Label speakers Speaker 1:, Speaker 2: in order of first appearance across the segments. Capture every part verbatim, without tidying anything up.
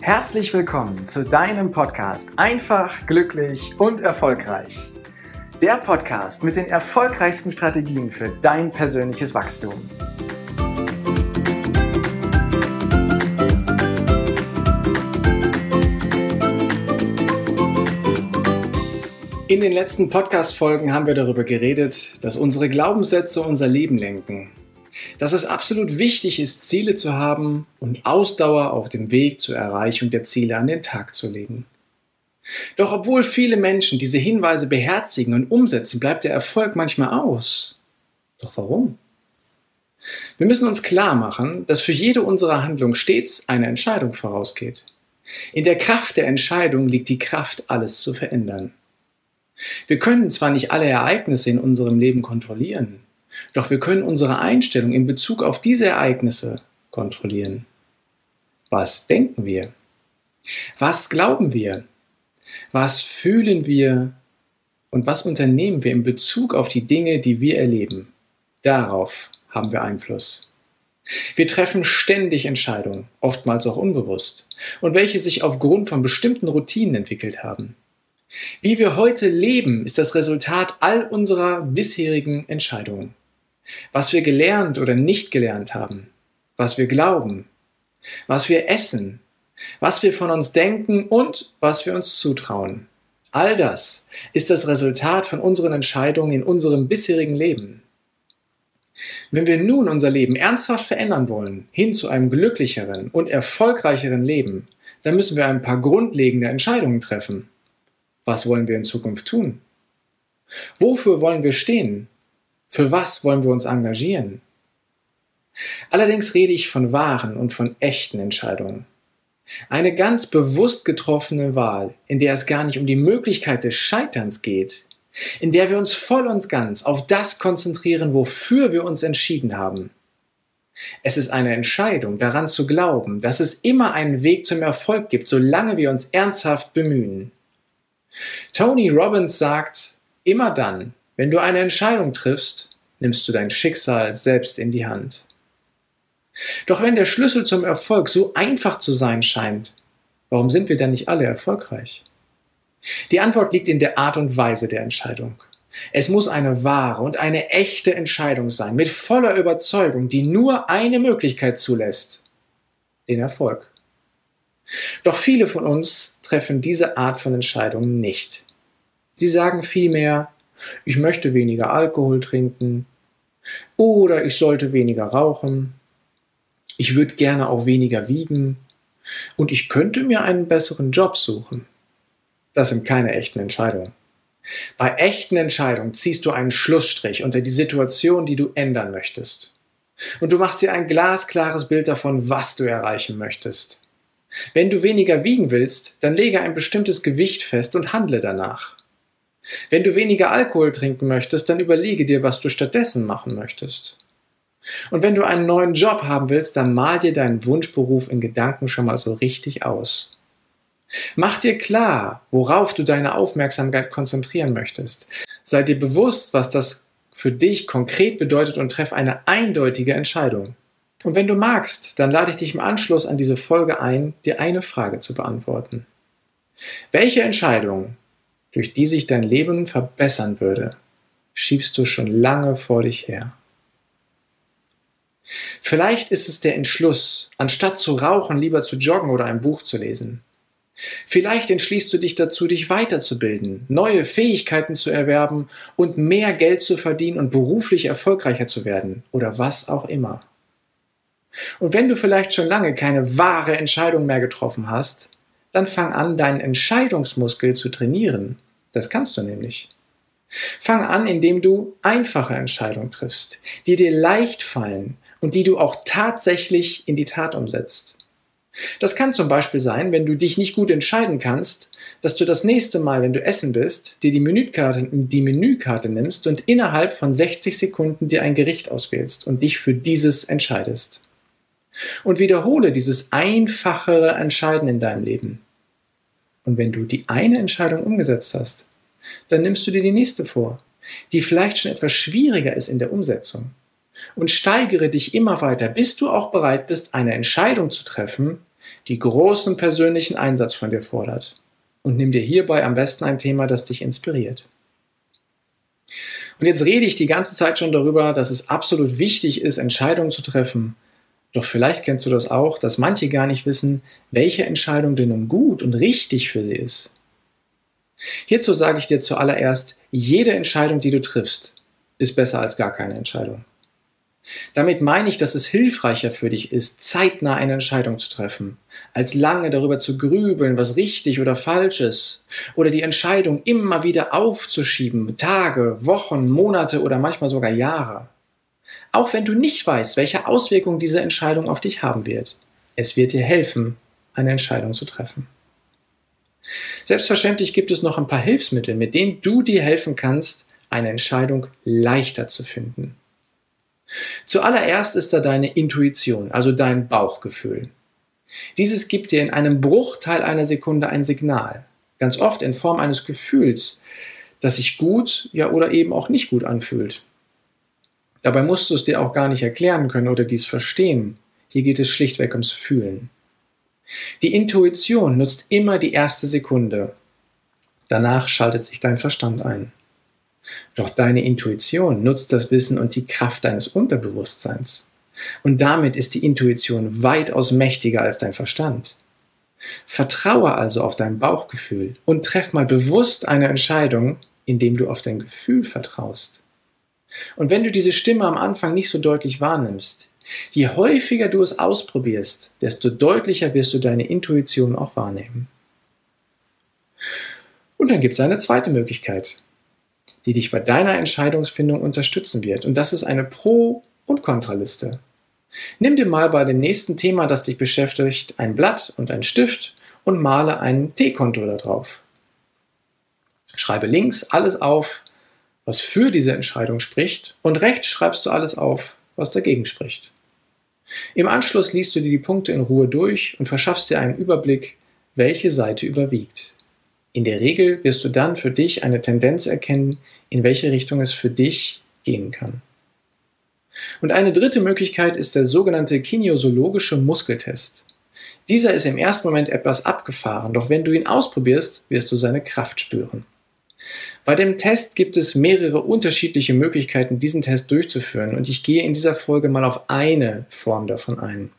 Speaker 1: Herzlich willkommen zu deinem Podcast Einfach, glücklich und erfolgreich. Der Podcast mit den erfolgreichsten Strategien für dein persönliches Wachstum. In den letzten Podcast-Folgen haben wir darüber geredet, dass unsere Glaubenssätze unser Leben lenken. Dass es absolut wichtig ist, Ziele zu haben und Ausdauer auf dem Weg zur Erreichung der Ziele an den Tag zu legen. Doch obwohl viele Menschen diese Hinweise beherzigen und umsetzen, bleibt der Erfolg manchmal aus. Doch warum? Wir müssen uns klar machen, dass für jede unserer Handlungen stets eine Entscheidung vorausgeht. In der Kraft der Entscheidung liegt die Kraft, alles zu verändern. Wir können zwar nicht alle Ereignisse in unserem Leben kontrollieren, doch wir können unsere Einstellung in Bezug auf diese Ereignisse kontrollieren. Was denken wir? Was glauben wir? Was fühlen wir? Und was unternehmen wir in Bezug auf die Dinge, die wir erleben? Darauf haben wir Einfluss. Wir treffen ständig Entscheidungen, oftmals auch unbewusst, und welche sich aufgrund von bestimmten Routinen entwickelt haben. Wie wir heute leben, ist das Resultat all unserer bisherigen Entscheidungen. Was wir gelernt oder nicht gelernt haben, was wir glauben, was wir essen, was wir von uns denken und was wir uns zutrauen. All das ist das Resultat von unseren Entscheidungen in unserem bisherigen Leben. Wenn wir nun unser Leben ernsthaft verändern wollen, hin zu einem glücklicheren und erfolgreicheren Leben, dann müssen wir ein paar grundlegende Entscheidungen treffen. Was wollen wir in Zukunft tun? Wofür wollen wir stehen? Für was wollen wir uns engagieren? Allerdings rede ich von wahren und von echten Entscheidungen. Eine ganz bewusst getroffene Wahl, in der es gar nicht um die Möglichkeit des Scheiterns geht, in der wir uns voll und ganz auf das konzentrieren, wofür wir uns entschieden haben. Es ist eine Entscheidung, daran zu glauben, dass es immer einen Weg zum Erfolg gibt, solange wir uns ernsthaft bemühen. Tony Robbins sagt, immer dann, wenn du eine Entscheidung triffst, nimmst du dein Schicksal selbst in die Hand. Doch wenn der Schlüssel zum Erfolg so einfach zu sein scheint, warum sind wir dann nicht alle erfolgreich? Die Antwort liegt in der Art und Weise der Entscheidung. Es muss eine wahre und eine echte Entscheidung sein, mit voller Überzeugung, die nur eine Möglichkeit zulässt: den Erfolg. Doch viele von uns treffen diese Art von Entscheidungen nicht. Sie sagen vielmehr, ich möchte weniger Alkohol trinken oder ich sollte weniger rauchen, ich würde gerne auch weniger wiegen und ich könnte mir einen besseren Job suchen. Das sind keine echten Entscheidungen. Bei echten Entscheidungen ziehst du einen Schlussstrich unter die Situation, die du ändern möchtest. Und du machst dir ein glasklares Bild davon, was du erreichen möchtest. Wenn du weniger wiegen willst, dann lege ein bestimmtes Gewicht fest und handle danach. Wenn du weniger Alkohol trinken möchtest, dann überlege dir, was du stattdessen machen möchtest. Und wenn du einen neuen Job haben willst, dann mal dir deinen Wunschberuf in Gedanken schon mal so richtig aus. Mach dir klar, worauf du deine Aufmerksamkeit konzentrieren möchtest. Sei dir bewusst, was das für dich konkret bedeutet und treff eine eindeutige Entscheidung. Und wenn du magst, dann lade ich dich im Anschluss an diese Folge ein, dir eine Frage zu beantworten. Welche Entscheidung, durch die sich dein Leben verbessern würde, schiebst du schon lange vor dich her? Vielleicht ist es der Entschluss, anstatt zu rauchen, lieber zu joggen oder ein Buch zu lesen. Vielleicht entschließt du dich dazu, dich weiterzubilden, neue Fähigkeiten zu erwerben und mehr Geld zu verdienen und beruflich erfolgreicher zu werden oder was auch immer. Und wenn du vielleicht schon lange keine wahre Entscheidung mehr getroffen hast, dann fang an, deinen Entscheidungsmuskel zu trainieren. Das kannst du nämlich. Fang an, indem du einfache Entscheidungen triffst, die dir leicht fallen und die du auch tatsächlich in die Tat umsetzt. Das kann zum Beispiel sein, wenn du dich nicht gut entscheiden kannst, dass du das nächste Mal, wenn du essen bist, dir die Menükarte, die Menükarte nimmst und innerhalb von sechzig Sekunden dir ein Gericht auswählst und dich für dieses entscheidest. Und wiederhole dieses einfachere Entscheiden in deinem Leben. Und wenn du die eine Entscheidung umgesetzt hast, dann nimmst du dir die nächste vor, die vielleicht schon etwas schwieriger ist in der Umsetzung. Und steigere dich immer weiter, bis du auch bereit bist, eine Entscheidung zu treffen, die großen persönlichen Einsatz von dir fordert. Und nimm dir hierbei am besten ein Thema, das dich inspiriert. Und jetzt rede ich die ganze Zeit schon darüber, dass es absolut wichtig ist, Entscheidungen zu treffen. Doch vielleicht kennst du das auch, dass manche gar nicht wissen, welche Entscheidung denn nun gut und richtig für sie ist. Hierzu sage ich dir zuallererst, jede Entscheidung, die du triffst, ist besser als gar keine Entscheidung. Damit meine ich, dass es hilfreicher für dich ist, zeitnah eine Entscheidung zu treffen, als lange darüber zu grübeln, was richtig oder falsch ist, oder die Entscheidung immer wieder aufzuschieben, Tage, Wochen, Monate oder manchmal sogar Jahre. Auch wenn du nicht weißt, welche Auswirkungen diese Entscheidung auf dich haben wird, es wird dir helfen, eine Entscheidung zu treffen. Selbstverständlich gibt es noch ein paar Hilfsmittel, mit denen du dir helfen kannst, eine Entscheidung leichter zu finden. Zuallererst ist da deine Intuition, also dein Bauchgefühl. Dieses gibt dir in einem Bruchteil einer Sekunde ein Signal, ganz oft in Form eines Gefühls, das sich gut, ja oder eben auch nicht gut anfühlt. Dabei musst du es dir auch gar nicht erklären können oder dies verstehen. Hier geht es schlichtweg ums Fühlen. Die Intuition nutzt immer die erste Sekunde. Danach schaltet sich dein Verstand ein. Doch deine Intuition nutzt das Wissen und die Kraft deines Unterbewusstseins. Und damit ist die Intuition weitaus mächtiger als dein Verstand. Vertraue also auf dein Bauchgefühl und treff mal bewusst eine Entscheidung, indem du auf dein Gefühl vertraust. Und wenn du diese Stimme am Anfang nicht so deutlich wahrnimmst, je häufiger du es ausprobierst, desto deutlicher wirst du deine Intuition auch wahrnehmen. Und dann gibt es eine zweite Möglichkeit, die dich bei deiner Entscheidungsfindung unterstützen wird. Und das ist eine Pro- und Kontraliste. Nimm dir mal bei dem nächsten Thema, das dich beschäftigt, ein Blatt und einen Stift und male ein T-Konto da drauf. Schreibe links alles auf, was für diese Entscheidung spricht, und rechts schreibst du alles auf, was dagegen spricht. Im Anschluss liest du dir die Punkte in Ruhe durch und verschaffst dir einen Überblick, welche Seite überwiegt. In der Regel wirst du dann für dich eine Tendenz erkennen, in welche Richtung es für dich gehen kann. Und eine dritte Möglichkeit ist der sogenannte kinesiologische Muskeltest. Dieser ist im ersten Moment etwas abgefahren, doch wenn du ihn ausprobierst, wirst du seine Kraft spüren. Bei dem Test gibt es mehrere unterschiedliche Möglichkeiten, diesen Test durchzuführen, und ich gehe in dieser Folge mal auf eine Form davon ein.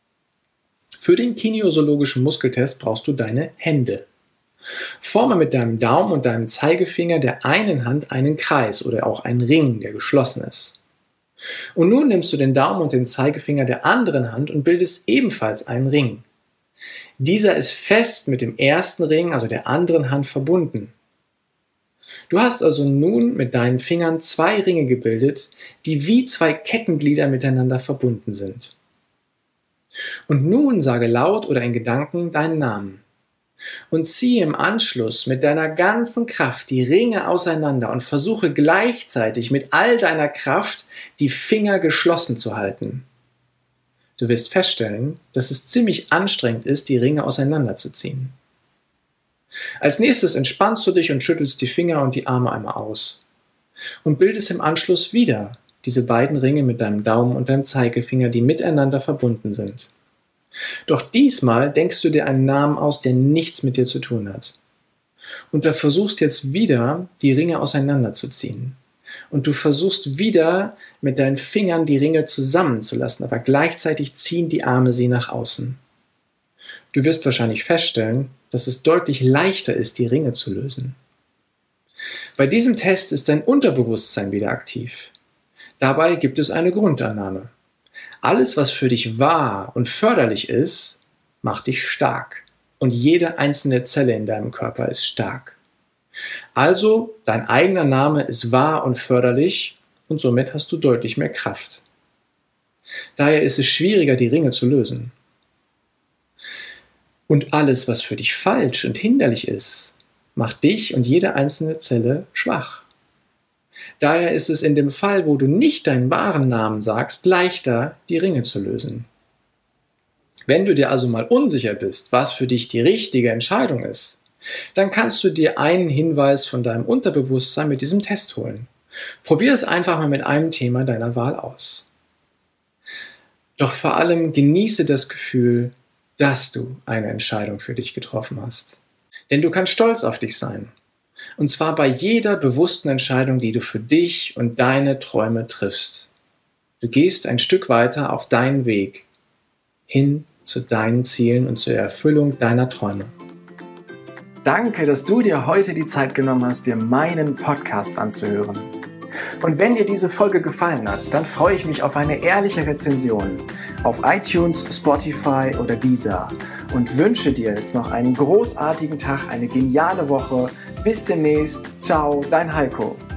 Speaker 1: Für den kinesiologischen Muskeltest brauchst du deine Hände. Forme mit deinem Daumen und deinem Zeigefinger der einen Hand einen Kreis oder auch einen Ring, der geschlossen ist. Und nun nimmst du den Daumen und den Zeigefinger der anderen Hand und bildest ebenfalls einen Ring. Dieser ist fest mit dem ersten Ring, also der anderen Hand, verbunden. Du hast also nun mit deinen Fingern zwei Ringe gebildet, die wie zwei Kettenglieder miteinander verbunden sind. Und nun sage laut oder in Gedanken deinen Namen. Und ziehe im Anschluss mit deiner ganzen Kraft die Ringe auseinander und versuche gleichzeitig mit all deiner Kraft die Finger geschlossen zu halten. Du wirst feststellen, dass es ziemlich anstrengend ist, die Ringe auseinanderzuziehen. Als nächstes entspannst du dich und schüttelst die Finger und die Arme einmal aus. Und bildest im Anschluss wieder diese beiden Ringe mit deinem Daumen und deinem Zeigefinger, die miteinander verbunden sind. Doch diesmal denkst du dir einen Namen aus, der nichts mit dir zu tun hat. Und du versuchst jetzt wieder, die Ringe auseinanderzuziehen. Und du versuchst wieder, mit deinen Fingern die Ringe zusammenzulassen, aber gleichzeitig ziehen die Arme sie nach außen. Du wirst wahrscheinlich feststellen, dass es deutlich leichter ist, die Ringe zu lösen. Bei diesem Test ist dein Unterbewusstsein wieder aktiv. Dabei gibt es eine Grundannahme. Alles, was für dich wahr und förderlich ist, macht dich stark. Und jede einzelne Zelle in deinem Körper ist stark. Also, dein eigener Name ist wahr und förderlich und somit hast du deutlich mehr Kraft. Daher ist es schwieriger, die Ringe zu lösen. Und alles, was für dich falsch und hinderlich ist, macht dich und jede einzelne Zelle schwach. Daher ist es in dem Fall, wo du nicht deinen wahren Namen sagst, leichter, die Ringe zu lösen. Wenn du dir also mal unsicher bist, was für dich die richtige Entscheidung ist, dann kannst du dir einen Hinweis von deinem Unterbewusstsein mit diesem Test holen. Probier es einfach mal mit einem Thema deiner Wahl aus. Doch vor allem genieße das Gefühl dass du eine Entscheidung für dich getroffen hast. Denn du kannst stolz auf dich sein. Und zwar bei jeder bewussten Entscheidung, die du für dich und deine Träume triffst. Du gehst ein Stück weiter auf deinen Weg hin zu deinen Zielen und zur Erfüllung deiner Träume. Danke, dass du dir heute die Zeit genommen hast, dir meinen Podcast anzuhören. Und wenn dir diese Folge gefallen hat, dann freue ich mich auf eine ehrliche Rezension auf iTunes, Spotify oder Deezer und wünsche dir jetzt noch einen großartigen Tag, eine geniale Woche. Bis demnächst. Ciao, dein Heiko.